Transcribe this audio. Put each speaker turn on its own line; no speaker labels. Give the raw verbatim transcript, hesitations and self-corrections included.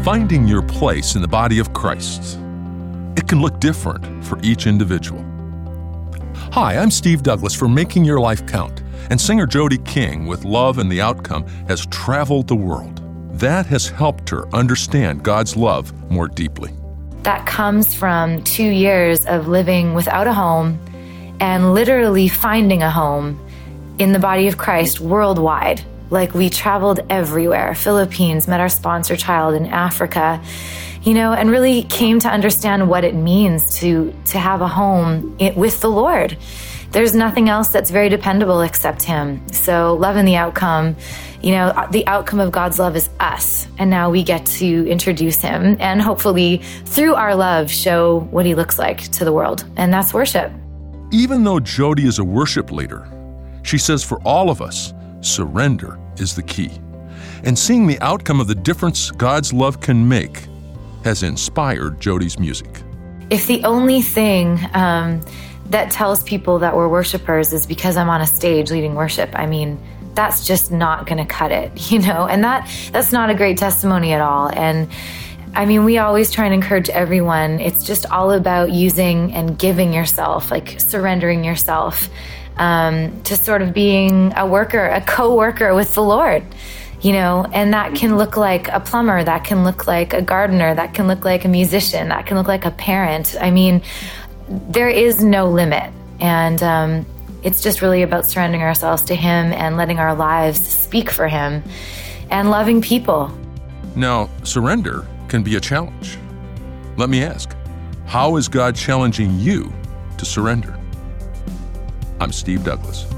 Finding your place in the body of Christ. It can look different for each individual. Hi, I'm Steve Douglas for Making Your Life Count, and singer Jody King with Love and the Outcome has traveled the world. That has helped her understand God's love more deeply.
That comes from two years of living without a home and literally finding a home in the body of Christ worldwide. Like, we traveled everywhere, Philippines, met our sponsor child in Africa, you know, and really came to understand what it means to, to have a home it, with the Lord. There's nothing else that's very dependable except Him. So Love and the Outcome, you know, the outcome of God's love is us. And now we get to introduce Him and hopefully through our love show what He looks like to the world. And that's worship.
Even though Jody is a worship leader, she says for all of us, surrender is the key. And seeing the outcome of the difference God's love can make has inspired Jody's music.
If the only thing um, that tells people that we're worshipers is because I'm on a stage leading worship, I mean, that's just not going to cut it, you know? And that that's not a great testimony at all. And I mean, we always try and encourage everyone. It's just all about using and giving yourself, like surrendering yourself um, to sort of being a worker, a co-worker with the Lord, you know, and that can look like a plumber, that can look like a gardener, that can look like a musician, that can look like a parent. I mean, there is no limit. And um, it's just really about surrendering ourselves to Him and letting our lives speak for Him and loving people.
Now, surrender can be a challenge. Let me ask, how is God challenging you to surrender? I'm Steve Douglas.